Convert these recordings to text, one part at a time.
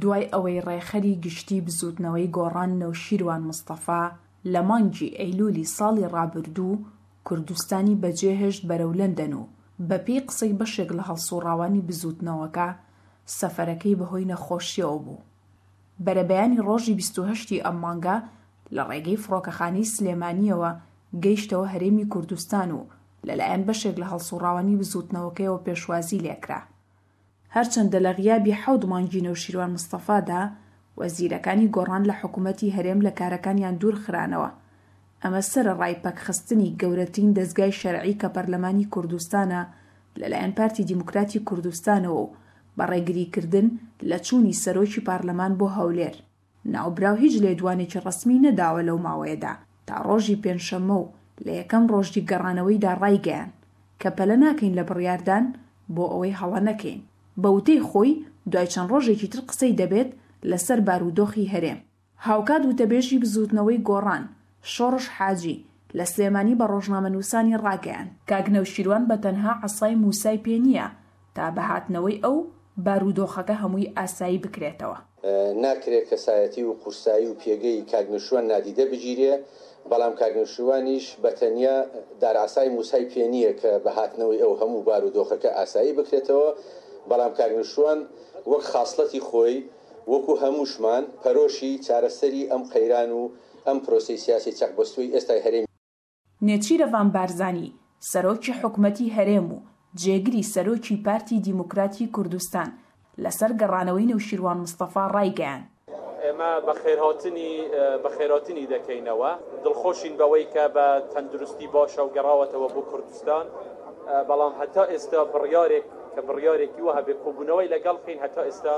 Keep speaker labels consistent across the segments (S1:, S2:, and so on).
S1: دوای ئەوەی ڕێخەری گشتی بزوتنەوەی گۆڕان نەوشیروان مستەفا لە مانگی ئەیلولی ساڵی ڕابردوو کوردستانی بەجێهێشت بەرەو لەندەن و بەپێی قسەی بەشێک لە هەڵسوڕاوانی بزوتنەوەکە سەفەرەکەی بەهۆی نەخۆشیەوە بوو. بەرەبەیانی ڕۆژی 28 ئەم مانگە لە ڕێگەی فڕۆکەخانەی سلێمانیەوە گەیشتەوە هەرێمی کوردستان و لەلایەن بەشێک لە هەڵسوڕاوانی بزوتنەوەکەیەوە پێشوازی لێکرا. هەرچەندە لە غیابی 7 مانگی نەوشیروان مستەفادا وەزیرەکانی گۆڕان لە حکوومەتی هەرێم لە کارەکانیان دوور خرانەوە. ئەمە سەرەڕای پەکخستنی گەورەترین دەستگای شەرعی کە پەرلەمانی کوردستانە لەلایەن پارتی دیموکراتی کوردستانەوە و بەڕێگریکردن لە چوونی سەرۆکی پارلەمان بۆ هەولێر. ناوبراو هیچ لێدوانێکی ڕەسمی نەداوە لەو ماوەیەدا تا ڕۆژی پێنجشەممە و لە یەکەم ڕۆژی گەڕانەوەیدا ڕایگەیان کە پەلە ناکەین لە بڕیاردان بۆ ئەوەی هەڵە نەکەین. بە وتەی خۆی دوای چەند ڕۆژێکی تر قسەی دەبێت لەسەر بارودۆخی هەرێم. هاوکات وتەبێژی بزوتنەوەی گۆڕان شۆڕش حاجی لە سلێمانی بە ڕۆژنامەنووسانی ڕاگەیان کاک نەوشیروان بە تەنها عەسای موسای پێ نییە تا بەهاتنەوەی ئەو بارودۆخەکە هەمووی ئاسایی بکرێتەوە.
S2: ناکرێت کەسایەتی و قورسایی و پێگەی کاک نەوشیروان نادیدە بگیرێ، بەڵام کاک نەوشیروانیش بەتەنیا دارعەسای موسای پێ نییە کە بەهاتنەوەی ئەو هەموو بارودۆخەکە ئاسایی بکرێتەوە، بەڵام کاک نەوشیروان وەک خاصلەتی خۆی وەکو هەمووشمان پەرۆشی چارەسەری ئەم قەیران و ئەم پرۆسەی سیاسی چەقبەستووی ئێستای هەرێمی.
S1: نێچیرەڤان بارزانی سەرۆکی حکوومەتی هەرێم و جێگری سەرۆکی پارتی دیموکراتی کوردستان لەسەر گەڕانەوەی نەوشیروان مستەفا ڕایگەیان.
S3: ئێمە بە خێراتنی دەکەینەوە، دڵخۆشین بەوەی کە بە تەندروستی باشە و گەڕاوەتەوە بۆ کوردستان، بەڵام هەتا ئێستا بڕیارێکی وە هەبێ کۆبوونەوەی لەگەڵ بکەین، هەتا ئێستا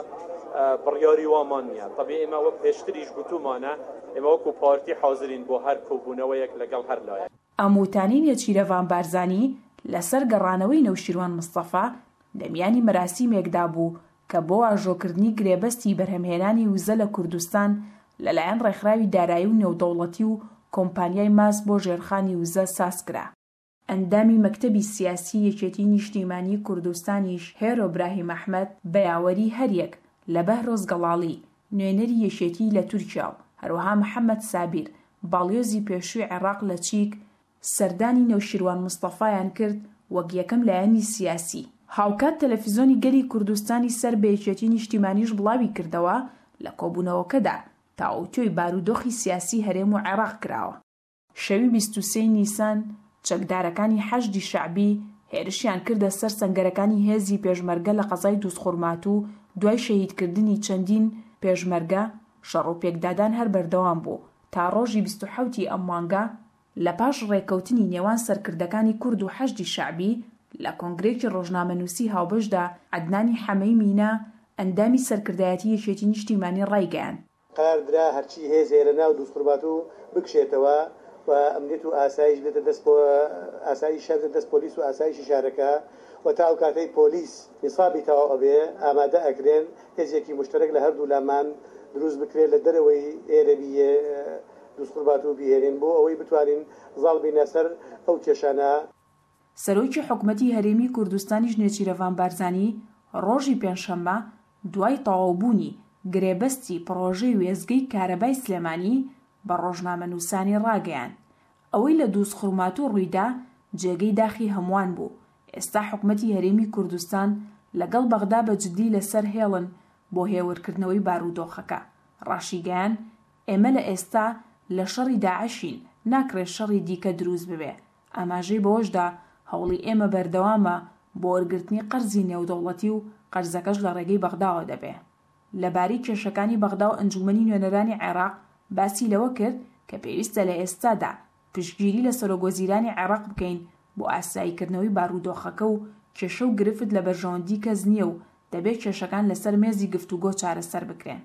S3: بڕیاری وامان نییە. طبیعی ئێمە وە پێشتریش گوتومانە ئێمە وەکو پارتی حاضرین بۆ هەر کۆبوونەوەیەک لەگەڵ هەر لایەک.
S1: ئەموتانی نێچیرەڤان بارزانی لەسەر گەڕانەوەی نەوشیروان مستەفا دەمیانی مەراسیمێکدا بوو کە بۆ ئاژۆکردنی گرێبەستی بەرهەمهێنانی وزە لە کوردستان لەلایەن ڕێکخراوی دارایی و نێودەوڵەتی و کۆمپانیای ماس بۆ ژێرخانی وزە سازکرا. ئەندامی مەکتەبی سیاسی یەکێتی نیشتیمانی کوردستانیش هێرۆ براهیم ئەحمەد بەیاوەری هەریەک لە بەهرۆز گەڵاڵی نوێنەری یەکێتی لە تورکیا و هەروەها محەممەد سابیر باڵیۆزی پێشووی عێراق لە چیک سەردانی نەوشیروان مستەفایان کرد وەک یەکەم لایەنی سیاسی. هاوکات تەلەڤیزۆنی گەلی کوردستانی سەر بە یەکێتی نیشتیمانیش بڵاوی کردەوە لە کۆبوونەوەکەدا تا ئەوتۆی بارودۆخی سیاسی هەرێم و عێراق کراوە. شەوی 23 نیسان چەکدارەکانی حەشدی شەعبی هێرشیان کردە سەر سەنگەرەکانی هێزی پێشمەرگە لە قەزای دووسخورمات و دوای شەهیدکردنی چەندین پێشمەرگە شەڕ و پێکدادان هەر بەردەوام بوو تا ڕۆژی 27 ئەم مانگە لە پاش ڕێکەوتنی نێوان سەرکردەکانی کورد و حەشدی شەعبی لە کۆنگرێکی ڕۆژنامەنووسی هاوبەشدا عەدنانی حەمەی مینا ئەندامی سەرکردایەتی یەکێتی نیشتیمانی ڕایگەیان.
S4: قەراردرا هەرچی هێزێ لە ناو دووسخورمات و بکشێتەوە و ئەمنیەت و ئاسایش بێتە دەست ئاسایی شەر دەست پۆلیس و ئاسایشی شارەکە و تا ئەو کاتەی پۆلیس حسابی تەواو ئەبێ ئامادە ئەکرێن هێزێکی مشترەک لە هەردوو لامان دروست بکرێت لە دەرەوەی ئێرەبیە دووسخورمات و بهێنین بۆ ئەوەی بتوانین زاڵ بینە سەر ئەو کێشانە.
S1: سەرۆکی حکوومەتی هەرێمی کوردستانیش نێچیرەڤان بارزانی ڕۆژی پێنجشەممە دوای تەواوبوونی گرێبەستی پڕۆژەی وێزگەی کارەبای سلێمانی بە ڕۆژنامەنووسانی ڕاگەیان. ئەوەی لە دووسخورمات و ڕوویدا جێگەی داخی هەمووان بوو. ئێستا حکوومەتی هەرێمی کوردستان لەگەڵ بەغدا بە جددی لەسەر هێڵن بۆ هێورکردنەوەی بارودۆخەکە. ڕاشیگەیان ئێمە لە ئێستا لە شەڕی داعشین، ناکرێت شەڕی دیکە دروست ببێ. ئاماژەی بەوەشدا هەوڵی ئێمە بەردەوامە بۆ وەرگرتنی قەرزی نێودەوڵەتی و قەرزەکەش لە ڕێگەی بەغداوە دەبێ. لەبارەی کێشەکانی بەغدا و ئەنجومەنی نوێنەرانی عێراق باسی لەوە کرد کە پێویستە لە ئێستادا پشتگیری لە سەرۆگۆزیرانی عێراق بکەین بۆ ئاساییکردنەوەی بارودۆخەکە و کێشە و گرفت لە بەرژەوەندی کەس نییە و دەبێت کێشەکان لەسەر مێزی گفتوگۆ چارەسەر بکرێن.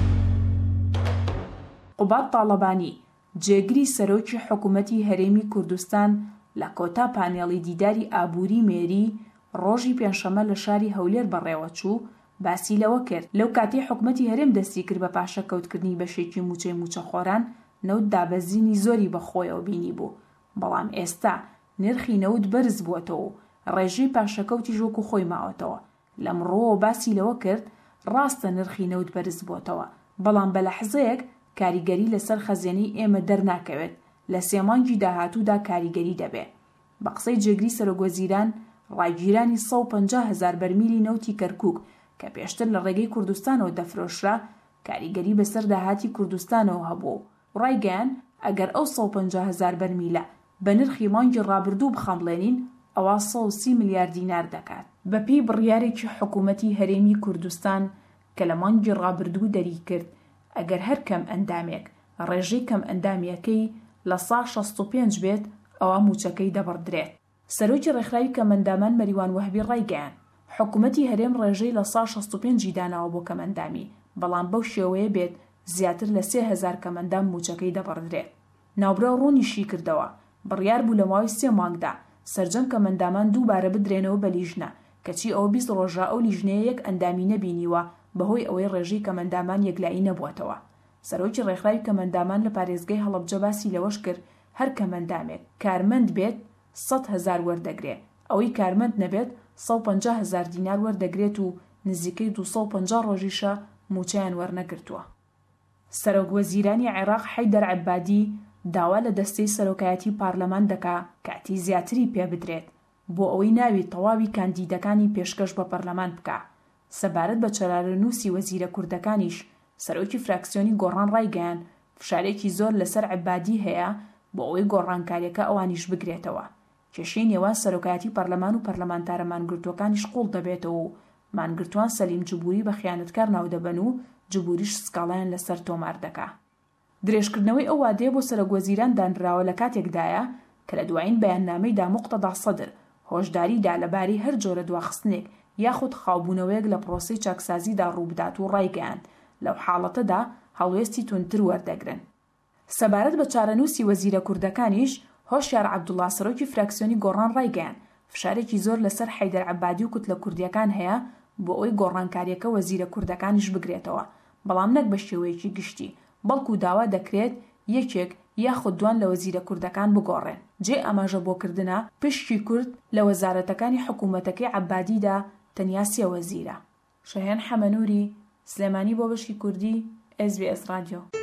S1: قوبات تاڵەبانی جێگری سەرۆکی حکوومەتی هەرێمی کوردستان لە کۆتا پانێڵی دیداری ئابووری مێری ڕۆژی پێنجشەممە لە شاری هەولێر بەڕێوەچوو باسی لەوە کرد لەو کاتەی حکوومەتی هەرێم دەستی کرد بە پاشەکەوتکردنی بەشێکی موچەی موچەخۆران نەوت دابەزینی زۆری بەخۆیەوە بینی بوو، بەڵام ئێستا نرخی نەوت بەرز بووەتەوە و ڕێژەی پاشەکەوتی ژۆک و خۆی ماوەتەوە. لەمڕۆوە باسی لەوە کرد ڕاستە نرخی نەوت بەرز بۆتەوە، بەڵام بە لەحزەیەک کاریگەری لەسەر خەزیێنەی ئێمە دەرناکەوێت، لە 3 مانگی داهاتوودا کاریگەری دەبێت. بە قسەی جێگری سەرۆکوەزیران، ڕایگیرانی 150,000 بەرمیلی نەوتی کەرکووک کە پێشتر لە ڕێگەی کوردستانەوە دەفرۆشرا کاریگەری بەسەر داهاتی کوردستانەوە هەبوو و ڕایگەیان ئەگەر ئەو 150,000 بەرمیلە بە نرخی مانگی ڕابردوو بخەمڵێنین ئەوە 130 میلیارد دینار دەکات. بەپێی بڕیارێکی حکوومەتی هەرێمی کوردستان کە لە مانگی ڕابردوو دەری کرد، ئەگەر هەر کەم ئەندامێک ڕێژەی کەم ئەندامیەکەی لە 165 بێت ئەوە موچەکەی دەبڕدرێت. سەرۆکی ڕێکخراوی کەمەندامان مەریوان وەهبی ڕایگەیان حکوومەتی هەرێم ڕێژەی لە 165 داناوە بۆ کەمەندامی، بەڵام بەو شێوەیە بێت زیاتر لە 3000 کەمەندام موچەکەی دەبڕدرێت. ناوبرا ڕوونیشی کردەوە بڕیار بوو لە ماوەی 3 مانگدا سەرجەم کەمەندامان دووبارە بدرێنەوە بە لیژنە، کەچی ئەوە 20 ڕۆژە ئەو لیژنەیە یەک ئەندامی نەبینیوە بەهۆی ئەوەی ڕێژەی کەمەندامان یەکلایی نەبووەتەوە. سەرۆکی ڕێکخراوی کەمەندامان لە پارێزگای هەڵەبجە باسی لەوەش کرد هەر کەمەندامێک کارمەند بێت 100,000 وەردەگرێت، ئەوەی کارمەند نەبێت 150,000 دینار وەردەگرێت و نزیکەی 250 ڕۆژیشە موچەیان وەرنەگرتووە. سەرۆکوەزیرانی عێراق حەیدەر عەبادی داوا لە دەستەی سەرۆکایەتی پارلەمان دەکا کاتی زیاتری پێ بدرێت بۆ ئەوەی ناوی تەواوی کاندیدەکانی پێشکەش بە پەرلەمان بکە. سەبارەت بە چەرارەنووسی وەزیرە کوردەکانیش سەرۆکی فراکسیۆنی گۆڕان ڕایگەیان فشارێکی زۆر لەسەر عەبادی هەیە بۆ ئەوەی گۆڕانکاریەکە ئەوانیش بگرێتەوە. کێشەی نێوان سەرۆکایەتی پەرلەمان و پەرلەمانتارە مانگرتوەکانیش قوڵ دەبێتەوە و مانگرتوان سەلیم جبوری بە خیانەتکار ناودەبەن و جبوریش سکاڵیان لەسەر تۆمار دەکا. درێژکردنەوەی ئەو وادەیە بۆ سەرۆکوەزیران دانراوە لە کاتێکدایە کە لە دوایین بەیاننامەیدا موقتەدا سەدر هۆشداریدا لەبارەی هەر جۆرە دواخستنێک یاخود خاوبوونەوەیەک لە پرۆسەی چاکسازیدا ڕووبدات و ڕایگەیاند لەو حاڵەتەدا هەڵوێستی تونتر وەردەگرن. سەبارەت بە چارەنووسی وەزیرە کوردەکانیش هۆشیار عەبدوڵڵا سەرۆکی فراکسیۆنی گۆڕان ڕایگەیان فشارێکی زۆر لەسەر حەیدەر عەبادی و کتلە کوردیەکان هەیە بۆ ئەوەی گۆڕانکاریەکە وەزیرە کوردەکانیش بگرێتەوە، بەڵام نەک بە شێوەیەکی گشتی، بەڵکو داوا دەکرێت یەکێک یاخود دوان لە وەزیرە کوردەکان بگۆڕێن. جێ ئاماژە بۆکردنە پشتی کورد لە وەزارەتەکانی حکوومەتەکەی عەبادیدا تەنیا 3 وەزیرە. شەهێن حەمەنووری، سلێمانی بۆ بەشی کوردی، SBS رادیۆ.